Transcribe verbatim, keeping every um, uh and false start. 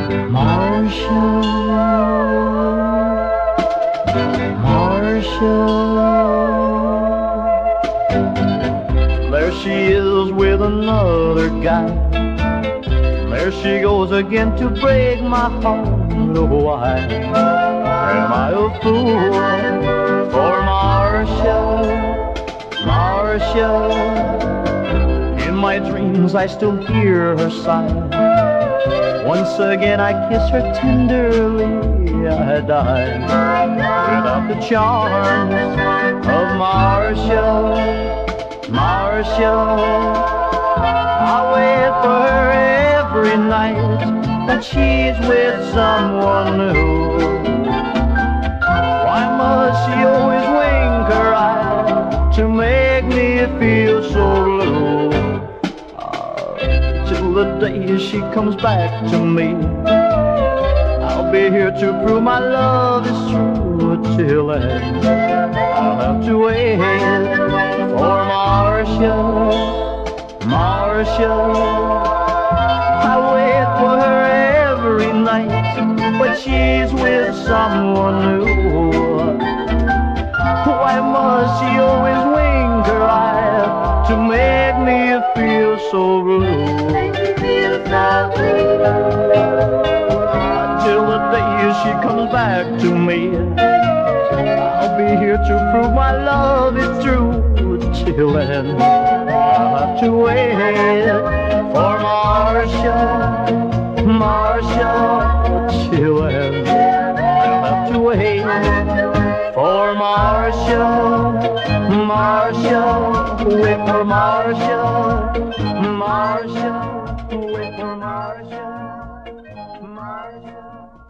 Marcia, Marcia. There she is with another guy. There she goes again to break my heart. Oh, why am I a fool for Marcia, Marcia? In my dreams I still hear her sigh. Once again I kiss her tenderly. I die without the charms of Marcia, Marcia. I wait for her every night, but she's with someone new. Why must she always wink her eye to make me feel so blue? Uh, till the day she comes back to me, I'll be here to prove my love is true. Till then, I'll have to wait for Marcia, Marcia. I wait for her every night, but she's with someone new. Why must she always wink her eye to make me feel so blue? Until the day she comes back to me, I'll be here to prove my love is true. Till then, I'll have to wait for Marcia, Marcia. Till then, I'll have to wait for Marcia, Marcia. Wait for Marcia, Marcia. Wait for Marcia, Marcia.